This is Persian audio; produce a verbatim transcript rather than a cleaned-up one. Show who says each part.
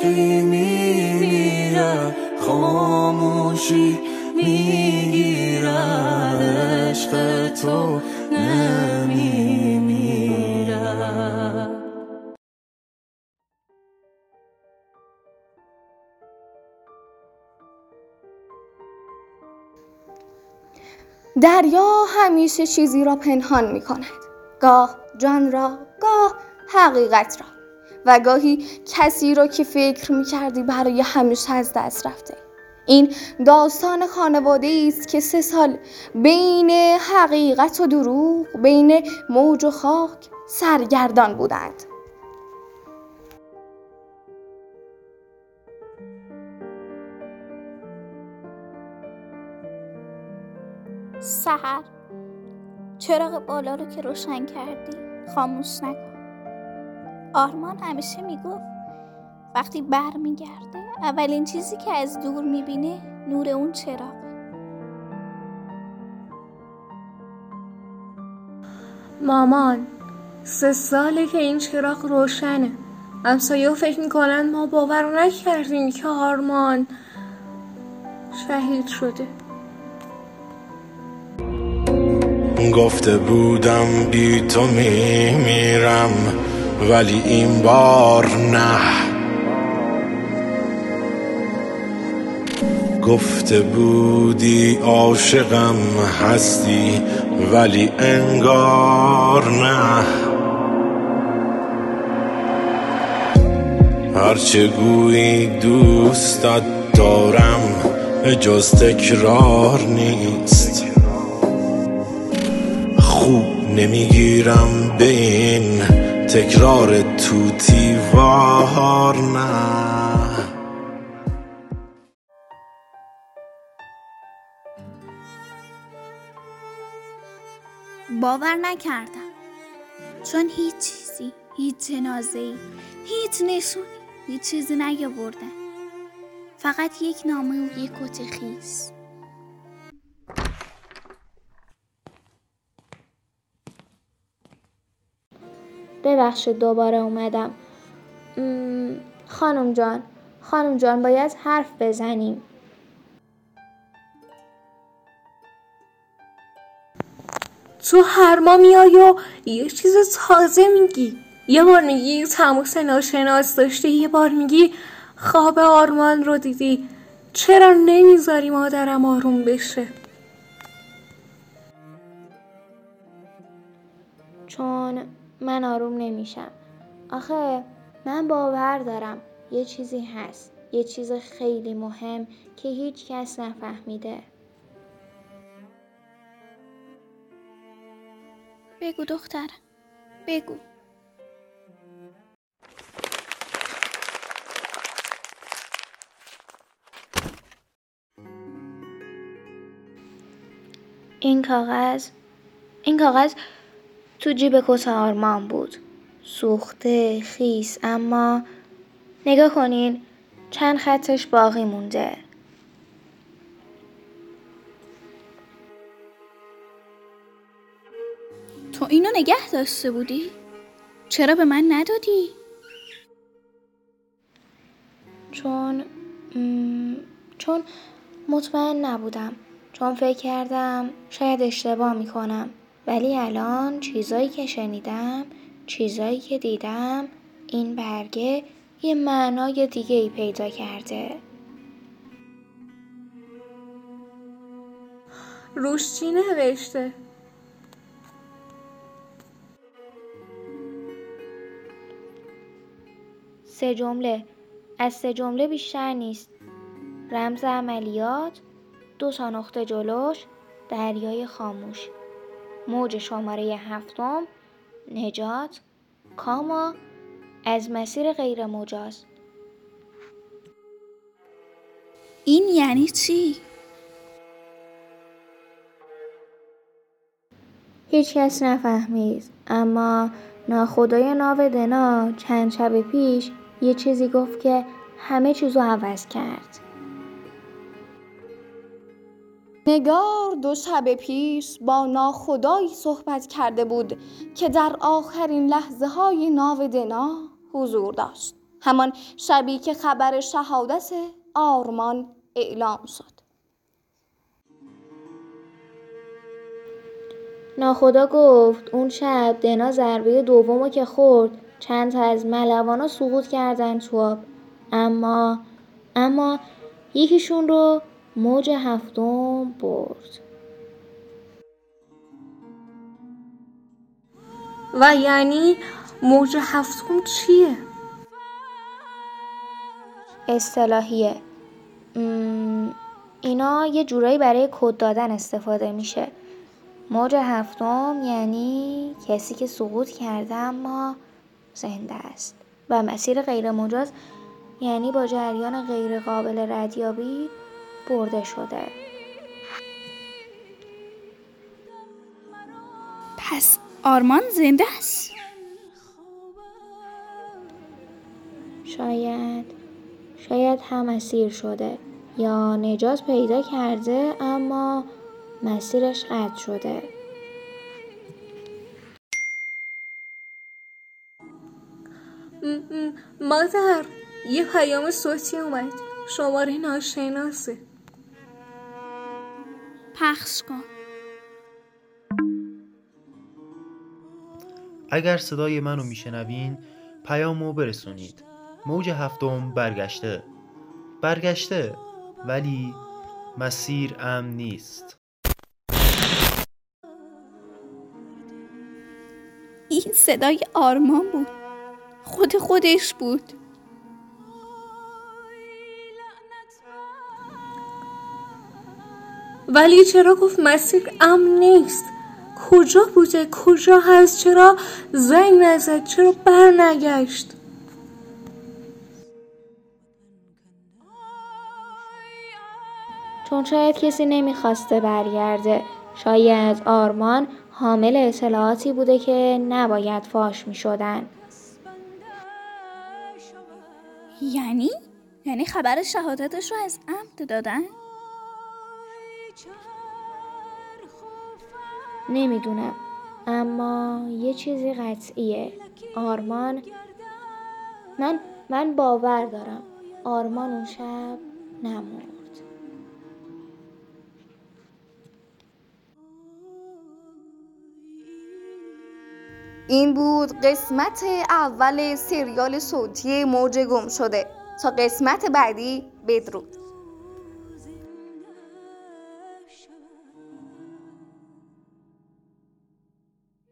Speaker 1: عشقی میمیره، خاموشی میگیرد، عشق تو نمیمیره.
Speaker 2: دریا همیشه چیزی را پنهان می کند، گاه جان را، گاه حقیقت را، و گاهی کسی را که فکر می کردی برای همیشه از دست رفته. این داستان خانواده‌ای است که سه سال بین حقیقت و دروغ، بین موج و خاک سرگردان بودند.
Speaker 3: سحر، چراغ بالا رو که روشن کردی خاموش نکن. آرمان همیشه میگفت وقتی بر میگرده اولین چیزی که از دور میبینه نور اون چراغه.
Speaker 4: مامان، سه ساله که این چراغ روشنه. همسایه‌ها فکر میکنن ما باور نکردیم که آرمان شهید شده.
Speaker 1: گفته بودم بی تو میمیرم، ولی این بار نه. گفته بودی عاشقم هستی، ولی انگار نه. هرچه گویی دوستت دارم جز تکرار نیست. خوب نمیگیرم به این تکرار توتی وار نه.
Speaker 3: باور نکردم، چون هیچ چیزی، هیچ جنازه‌ای، هیچ نشونی، هیچ چیزی نیاوردن. فقط یک نامه و یک کت خیس.
Speaker 2: ببخشید دوباره اومدم. م... خانم جان خانم جان باید حرف بزنیم.
Speaker 4: تو هر ما میای و یه چیز تازه میگی. یه بار میگی تماس ناشناس داشته، یه بار میگی خواب آرمان رو دیدی. چرا نمیذاری مادرم آروم بشه؟
Speaker 2: چون من آروم نمیشم. آخه من باور دارم یه چیزی هست، یه چیز خیلی مهم که هیچ کس نفهمیده.
Speaker 3: بگو دختر، بگو.
Speaker 2: این کاغذ این کاغذ تو جیب کت آرمان بود، سوخته، خیس، اما نگاه کنین چند خطش باقی مونده.
Speaker 3: تو اینو نگه داشته بودی؟ چرا به من ندادی؟
Speaker 2: چون م... چون مطمئن نبودم، چون فکر کردم شاید اشتباه میکنم، ولی الان چیزایی که شنیدم، چیزایی که دیدم، این برگه یه معنای دیگه ای پیدا کرده.
Speaker 4: روش چی نوشته؟
Speaker 2: سه جمله، از سه جمله بیشتر نیست. رمز عملیات، دو تا نقطه جلوش، دریای خاموش، موج شماره هفتم، نجات، کاما، از مسیر غیر مجاز.
Speaker 3: این یعنی چی؟
Speaker 2: هیچ کس نفهمید، اما ناخدای ناو دنا چند شب پیش یه چیزی گفت که همه چیزو عوض کرد. نگار دو شب پیش با ناخدایی صحبت کرده بود که در آخرین لحظه های ناو دنا حضور داشت. همان شبی که خبر شهادت آرمان اعلام شد.
Speaker 4: ناخدا گفت اون شب دنا ضربه دومو که خورد چند تا از ملوانا سقوط کردن تو آب، اما اما یکیشون رو موج هفتم برد. و یعنی موج هفتم چیه؟ اصطلاحیه. م... اینا یه جورایی برای کد دادن استفاده میشه. موج هفتم یعنی کسی که سقوط کرده اما زنده است و مسیر غیر مجاز یعنی با جریان غیر قابل ردیابی برده شده.
Speaker 3: پس آرمان زنده است؟
Speaker 4: شاید شاید هم اسیر شده یا نجات پیدا کرده اما مسیرش قطع شده. مادر، یه پیام صوتی اومد. شماره ناشناسه.
Speaker 3: پخش کن.
Speaker 5: اگر صدای منو میشنوین پیامو برسونید. موج هفتم برگشته برگشته ولی مسیر امن نیست.
Speaker 3: این صدای آرمان بود. خود خودش بود.
Speaker 4: ولی چرا گفت مسیر امن نیست؟ کجا بوده؟ کجا هست؟ چرا زنگ نزد؟ چرا بر نگشت؟ چون شاید کسی نمیخواسته برگرده. شاید آرمان حامل اطلاعاتی بوده که نباید فاش میشدن.
Speaker 3: یعنی؟ یعنی خبر شهادتش رو از عمد دادن؟
Speaker 4: نمیدونم، اما یه چیزی قطعیه. آرمان من من باور دارم آرمان اون شب نمرد.
Speaker 2: این بود قسمت اول سریال صوتی موج گم شده. تا قسمت بعدی، بدرود.